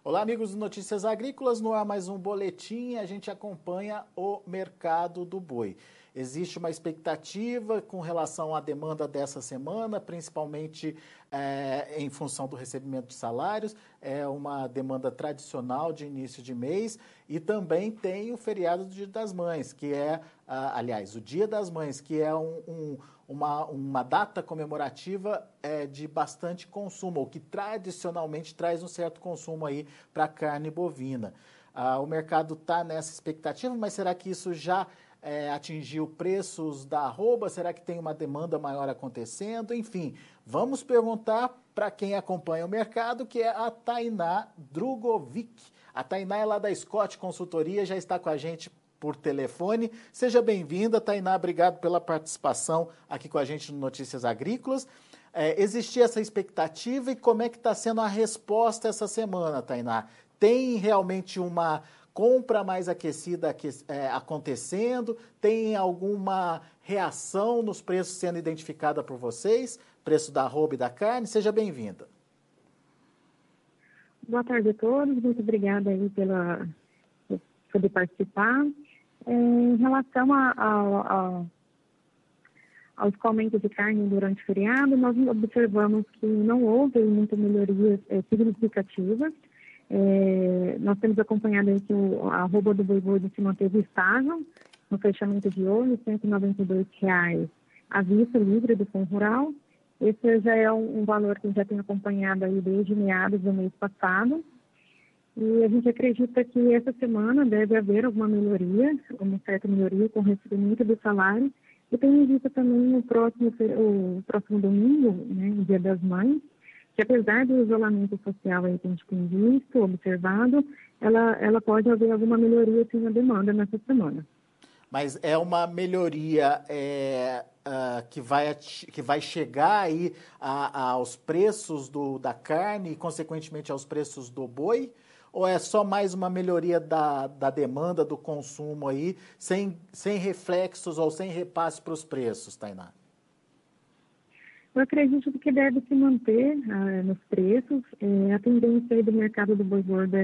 Olá, amigos do Notícias Agrícolas, no ar mais um boletim, a gente acompanha o mercado do boi. Existe uma expectativa com relação à demanda dessa semana, principalmente em função do recebimento de salários, é uma demanda tradicional de início de mês e também tem o feriado do Dia das Mães, que é, aliás, o Dia das Mães, que é uma data comemorativa de bastante consumo, ou que tradicionalmente traz um certo consumo aí para a carne bovina. O mercado está nessa expectativa, mas será que isso já atingiu preços da arroba? Será que tem uma demanda maior acontecendo? Enfim, vamos perguntar para quem acompanha o mercado, que é a Tainá Drugovic. A Tainá é lá da Scott Consultoria, já está com a gente por telefone. Seja bem-vinda, Tainá, obrigado pela participação aqui com a gente no Notícias Agrícolas. Existia essa expectativa e como é que está sendo a resposta essa semana, Tainá? Tem realmente uma compra mais aquecida acontecendo? Tem alguma reação nos preços sendo identificada por vocês? Preço da arroba e da carne? Seja bem-vinda. Boa tarde a todos, muito obrigada aí por poder participar. Em relação aos aumentos de carne durante o feriado, nós observamos que não houve muita melhoria significativa. Nós temos acompanhado aí que a arroba do boi gordo se manteve estável no fechamento de hoje, R$ 192 à vista livre do Fundo Rural. Esse já é um valor que a gente já tem acompanhado aí desde meados do mês passado. E a gente acredita que essa semana deve haver alguma melhoria, uma certa melhoria com o recebimento do salário. E tem visto também o próximo domingo, né, o Dia das Mães, que apesar do isolamento social aí que a gente tem visto, observado, ela pode haver alguma melhoria sim na demanda nessa semana. Mas é uma melhoria que vai chegar aí aos preços da carne e, consequentemente, aos preços do boi? Ou é só mais uma melhoria da demanda, do consumo aí, sem reflexos ou sem repasse para os preços, Tainá? Eu acredito que deve se manter nos preços. A tendência aí do mercado do boi gordo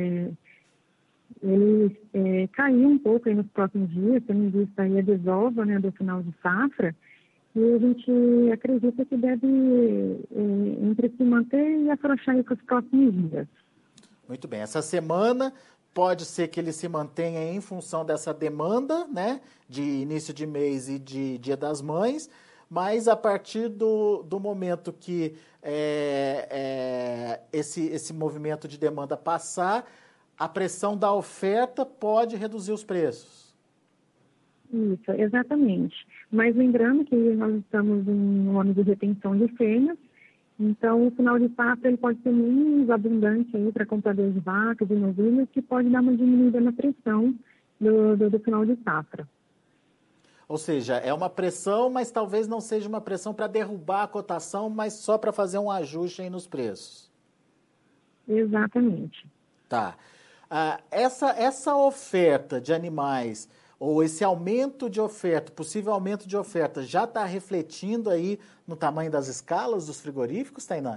ele caiu um pouco aí nos próximos dias, tendo visto aí a desova, né, do final de safra, e a gente acredita que deve entre se manter e afrouxar aí para os próximos dias. Muito bem. Essa semana pode ser que ele se mantenha em função dessa demanda, né, de início de mês e de Dia das Mães, mas a partir do momento que esse movimento de demanda passar, a pressão da oferta pode reduzir os preços. Isso, exatamente. Mas lembrando que nós estamos em um ano de retenção de fêmeas, então o final de safra ele pode ser menos abundante aí para compradores de vacas e novilhas, que pode dar uma diminuída na pressão do final de safra. Ou seja, é uma pressão, mas talvez não seja uma pressão para derrubar a cotação, mas só para fazer um ajuste aí nos preços. Exatamente. Tá. Essa oferta de animais, ou esse aumento de oferta, possível aumento de oferta, já está refletindo aí no tamanho das escalas dos frigoríficos, Tainá?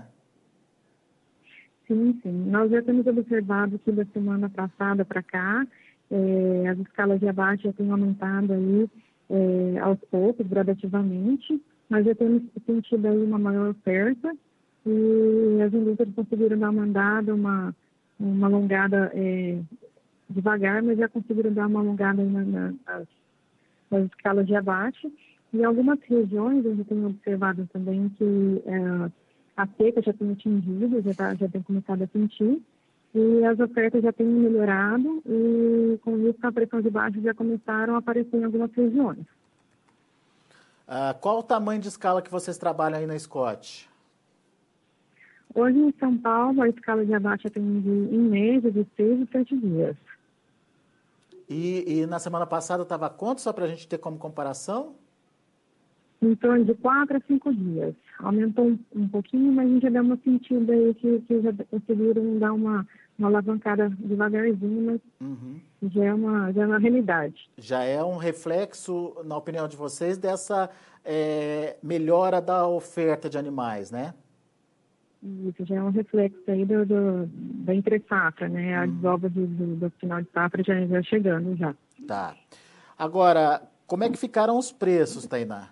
Sim. Nós já temos observado que da semana passada para cá, as escalas de abate já têm aumentado aí aos poucos, gradativamente. Nós já temos sentido aí uma maior oferta e as indústrias conseguiram dar uma andada, uma alongada devagar, mas já conseguiram dar uma alongada aí nas escalas de abate. Em algumas regiões, a gente tem observado também que a seca já tem atingido, já tem começado a sentir, e as ofertas já têm melhorado, e com isso a pressão de baixo já começaram a aparecer em algumas regiões. Qual o tamanho de escala que vocês trabalham aí na Scott? Hoje em São Paulo, a escala de abate atende em média de 6 a 7 dias. E na semana passada estava quanto, só para a gente ter como comparação? Em torno de 4 a 5 dias. Aumentou um pouquinho, mas a gente já deu uma sentida aí que já conseguiram dar uma alavancada devagarzinho, mas já é uma realidade. Já é um reflexo, na opinião de vocês, dessa melhora da oferta de animais, né? Isso já é um reflexo aí da entre-safra, né? A desova do final de safra já chegando já. Tá. Agora, como é que ficaram os preços, Tainá?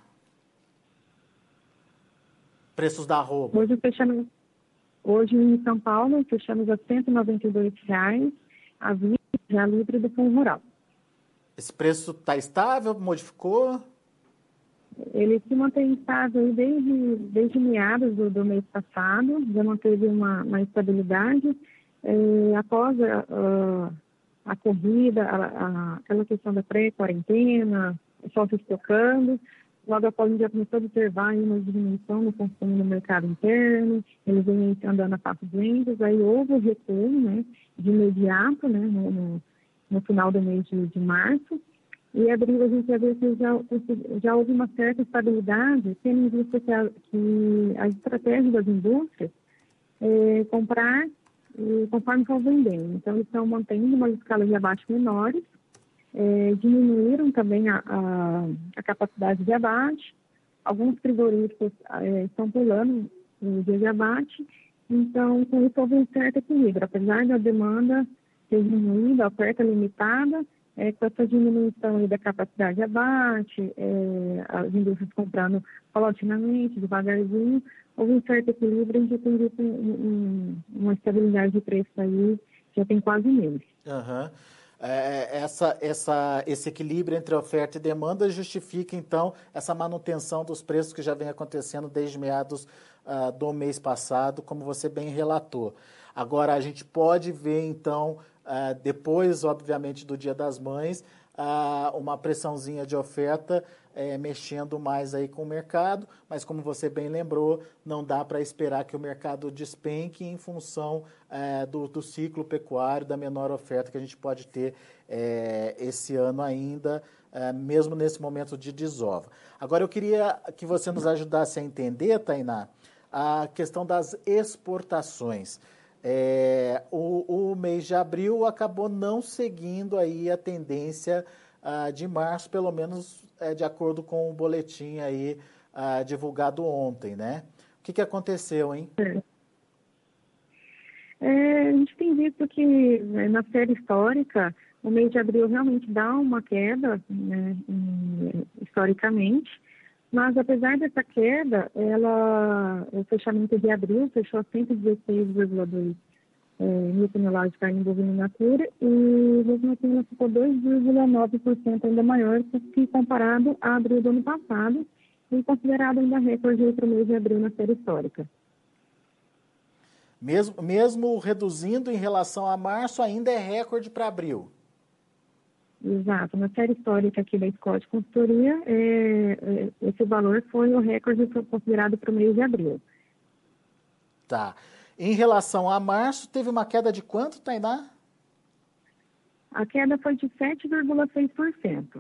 Preços da arroba. Hoje em São Paulo, fechamos a R$ 192 a 20 já livre do Fundo Rural. Esse preço está estável? Modificou? Ele se mantém estável aí desde meados do mês passado, já manteve uma estabilidade. Após a corrida, aquela questão da pré-quarentena, só se estocando, logo após a gente já começou a observar aí uma diminuição no consumo no mercado interno, eles vêm andando a passos lentos, aí houve o recuo, né, de imediato, né, no final do mês de março. E abril a gente já vê que já houve uma certa estabilidade, tendo em vista que a estratégia das indústrias é comprar conforme estão vendendo. Então, eles estão mantendo uma escala de abate menores, diminuíram também a capacidade de abate, alguns frigoríficos estão pulando o dia de abate, então, com isso houve um certo equilíbrio, apesar da demanda ter diminuído, a oferta limitada, com essa diminuição aí da capacidade de abate, as indústrias comprando paulatinamente, devagarzinho, houve um certo equilíbrio, a gente tem visto uma estabilidade de preço aí, já tem quase um mês. Uhum. Esse equilíbrio entre oferta e demanda justifica, então, essa manutenção dos preços que já vem acontecendo desde meados do mês passado, como você bem relatou. Agora, a gente pode ver, então, depois, obviamente, do Dia das Mães, uma pressãozinha de oferta mexendo mais aí com o mercado, mas como você bem lembrou, não dá para esperar que o mercado despenque em função do ciclo pecuário, da menor oferta que a gente pode ter esse ano ainda, mesmo nesse momento de desova. Agora, eu queria que você nos ajudasse a entender, Tainá, a questão das exportações. O mês de abril acabou não seguindo aí a tendência de março, pelo menos de acordo com o boletim aí divulgado ontem, né? O que aconteceu, hein? A gente tem visto que na série histórica o mês de abril realmente dá uma queda, né, historicamente, mas apesar dessa queda, o fechamento de abril fechou a 116,2 mil toneladas de carne bovina in natura e mesmo assim ela ficou 2,9% ainda maior que comparado a abril do ano passado e considerado ainda recorde para o mês de abril na série histórica. Mesmo reduzindo em relação a março, ainda é recorde para abril. Exato. Na série histórica aqui da Scott Consultoria, esse valor foi o recorde considerado para o mês de abril. Tá. Em relação a março, teve uma queda de quanto, Tainá? A queda foi de 7,6%.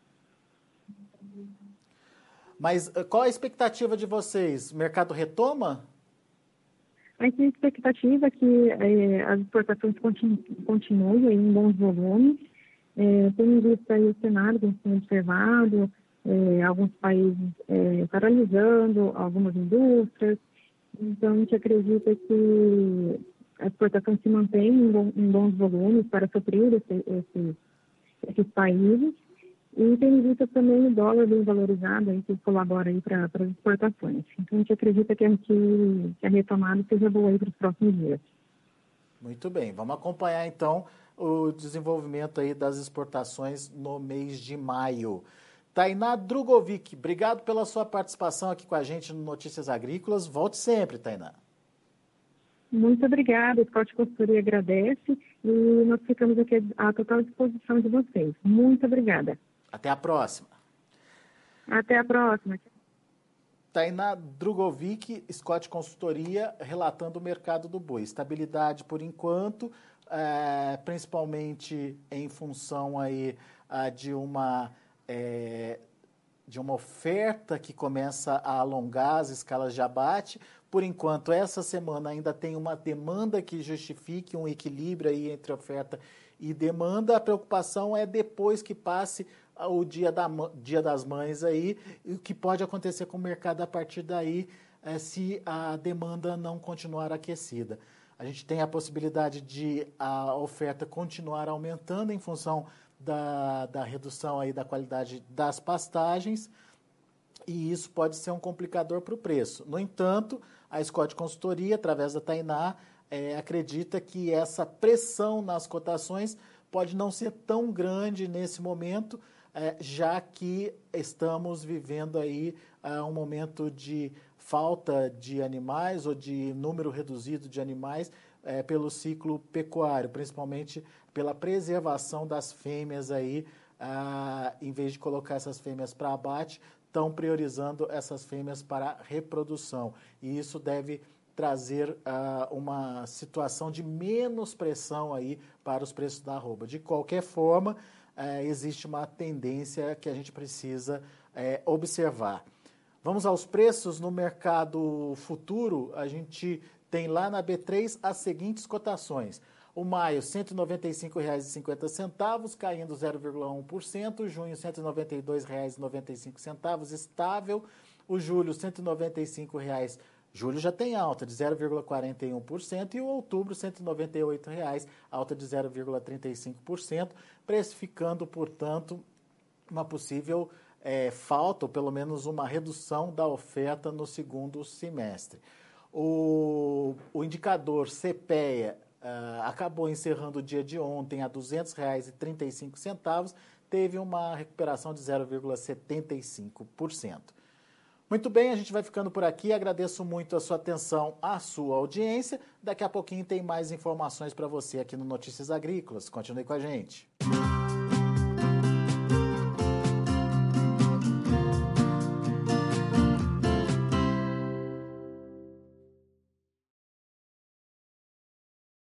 Mas qual a expectativa de vocês? O mercado retoma? A expectativa é que as exportações continuem em bons volumes. Tendo visto aí o cenário que a gente tem observado, alguns países paralisando algumas indústrias. Então, a gente acredita que a exportação se mantém em bons volumes para suprir esses países. E tem visto também o dólar bem valorizado, aí, que colabora aí para as exportações. Então, a gente acredita que a retomada seja boa aí para os próximos dias. Muito bem. Vamos acompanhar, então, o desenvolvimento aí das exportações no mês de maio. Tainá Drugovic, obrigado pela sua participação aqui com a gente no Notícias Agrícolas. Volte sempre, Tainá. Muito obrigada, a Scott Consultoria agradece e nós ficamos aqui à total disposição de vocês. Muito obrigada. Até a próxima. Até a próxima. Tainá Drugovic, Scott Consultoria, relatando o mercado do boi. Estabilidade por enquanto, principalmente em função aí, de uma oferta que começa a alongar as escalas de abate. Por enquanto, essa semana ainda tem uma demanda que justifique um equilíbrio aí entre oferta e demanda. A preocupação é depois que passe o Dia das Mães aí, e o que pode acontecer com o mercado a partir daí, se a demanda não continuar aquecida. A gente tem a possibilidade de a oferta continuar aumentando em função da redução aí da qualidade das pastagens, e isso pode ser um complicador para o preço. No entanto, a Scott Consultoria, através da Tainá, acredita que essa pressão nas cotações pode não ser tão grande nesse momento, já que estamos vivendo aí um momento de falta de animais ou de número reduzido de animais pelo ciclo pecuário, principalmente pela preservação das fêmeas aí, em vez de colocar essas fêmeas para abate, estão priorizando essas fêmeas para reprodução. E isso deve trazer uma situação de menos pressão aí para os preços da arroba. De qualquer forma, existe uma tendência que a gente precisa observar. Vamos aos preços no mercado futuro. A gente tem lá na B3 as seguintes cotações. O maio, R$ 195,50, caindo 0,1%. Junho, R$ 192,95, estável. O julho, R$ 195,00. Julho já tem alta de 0,41%. E o outubro, R$ 198,00, alta de 0,35%, precificando, portanto, uma possível falta, ou pelo menos uma redução da oferta no segundo semestre. O indicador CPEA acabou encerrando o dia de ontem a R$ 200,35, teve uma recuperação de 0,75%. Muito bem, a gente vai ficando por aqui. Agradeço muito a sua atenção, a sua audiência. Daqui a pouquinho tem mais informações para você aqui no Notícias Agrícolas. Continue com a gente.